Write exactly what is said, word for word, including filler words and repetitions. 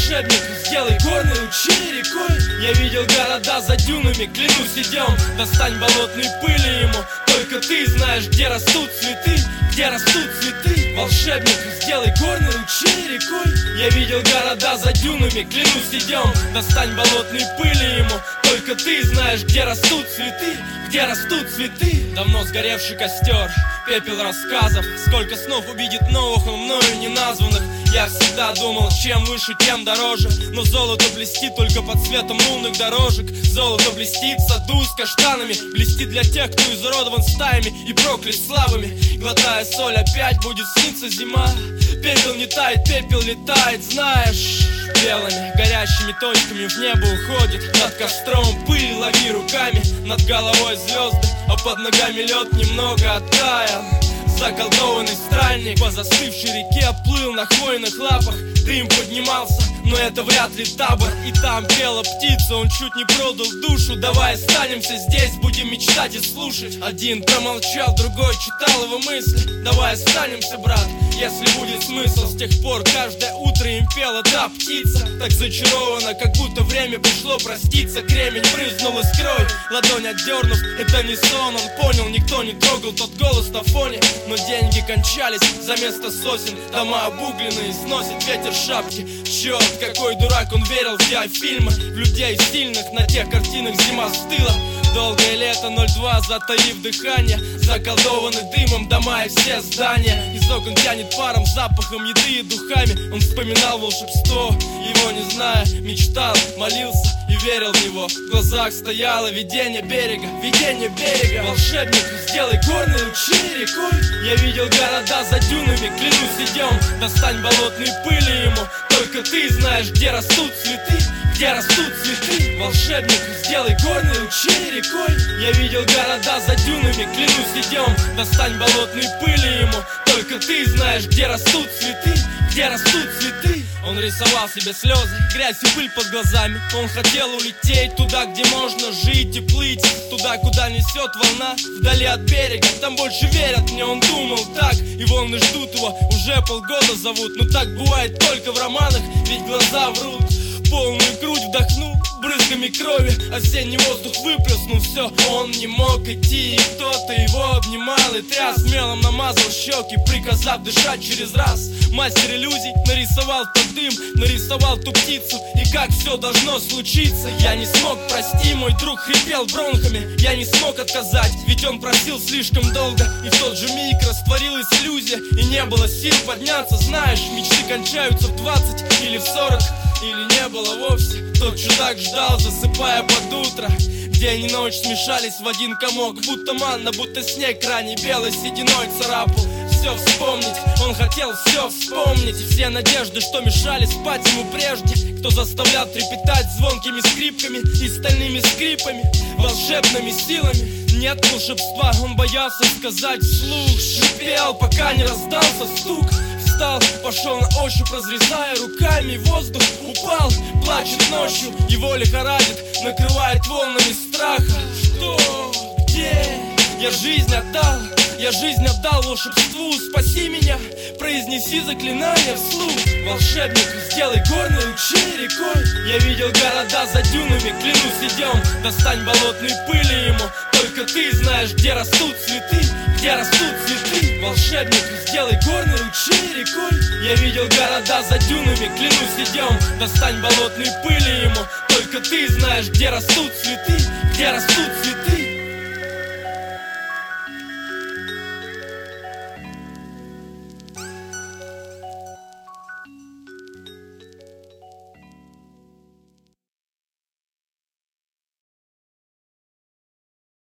Волшебник, сделай горный ручей рекой. Я видел города за дюнами, клянусь, идем. Достань болотной пыли ему. Только ты знаешь, где растут цветы, где растут цветы. Волшебник, сделай горный ручей рекой. Я видел города за дюнами, клянусь, идем. Достань болотной пыли ему. Только ты знаешь, где растут цветы, где растут цветы. Давно сгоревший костер, пепел рассказов. Сколько снов увидит новых, но мною не названных. Я всегда думал, чем выше, тем дороже. Но золото блестит только под светом лунных дорожек. Золото блестит в саду с каштанами. Блестит для тех, кто изуродован стаями и проклят славами. Глотая соль, опять будет сниться зима. Пепел не тает, пепел летает, знаешь. Белыми горящими точками в небо уходит. Над костром пыль лови руками. Над головой звезды, а под ногами лед немного оттаял. Заколдованный странник по застывшей реке плыл на хвойных лапах. Дым поднимался, но это вряд ли табор. И там пела птица, он чуть не продал душу. Давай останемся здесь, будем мечтать и слушать. Один промолчал, другой читал его мысли. Давай останемся, брат, если будет смысл. С тех пор каждое утро им пела та птица. Так зачарована, как будто время пришло проститься. Кремень брызнул искрой, ладонь отдернув. Это не сон, он понял, никто не трогал тот голос на фоне. Но деньги кончались, за место сосен дома обугленные, сносит ветер шапки. Черт, какой дурак, он верил в диафильмы, в людей сильных, на тех картинах зима стыла. Долгое лето, ноль два, затаив дыхание. Заколдованы дымом дома и все здания. Из окон тянет паром, запахом еды и духами. Он вспоминал волшебство, его не зная. Мечтал, молился и верил в него. В глазах стояло видение берега, видение берега. Волшебник, сделай горный ручей рекой. Я видел города за дюнами, клянусь, идем. Достань болотной пыли ему. Только ты знаешь, где растут цветы, где растут цветы. Волшебник, сделай горный ручей рекой. Я видел города за дюнами, клянусь, идем. Достань болотной пыли ему. Только ты знаешь, где растут цветы, где растут цветы. Он рисовал себе слезы, грязь и пыль под глазами. Он хотел улететь туда, где можно жить и плыть. Туда, куда несет волна, вдали от берега. Там больше верят мне, он думал так. И волны ждут его, уже полгода зовут. Но так бывает только в романах, ведь глаза врут. Полную грудь вдохнул, брызгами крови осенний воздух выплеснул все. Он не мог идти, и кто-то его обнимал и тряс. Мелом намазал щеки, приказав дышать через раз. Мастер иллюзий нарисовал тот дым, нарисовал ту птицу, и как все должно случиться. Я не смог, прости, мой друг хрипел бронхами. Я не смог отказать, ведь он просил слишком долго. И в тот же миг растворилась иллюзия, и не было сил подняться. Знаешь, мечты кончаются в двадцать или в сорок. Или не было вовсе. Тот чудак ждал, засыпая под утро. День и ночь смешались в один комок. Будто манна, будто снег ранний белой сединой царапал. Все вспомнить, он хотел все вспомнить. И все надежды, что мешали спать ему прежде. Кто заставлял трепетать звонкими скрипками и стальными скрипами, волшебными силами. Нет волшебства, он боялся сказать вслух. Шипел, пока не раздался стук. Встал, пошел на ощупь, разрезая руками воздух. Упал, плачет ночью, его лихорадит, накрывает волнами страха. Что? Где? Я жизнь отдал, я жизнь отдал волшебству. Спаси меня, произнеси заклинание вслух. Волшебник, сделай горный ручей рекой. Я видел города за дюнами, клянусь, идем. Достань болотной пыли ему. Только ты знаешь, где растут цветы, где растут цветы. Волшебник, сделай горный ручей рекой. Я видел города за дюнами, клянусь, идем. Достань болотной пыли ему. Только ты знаешь, где растут цветы, где растут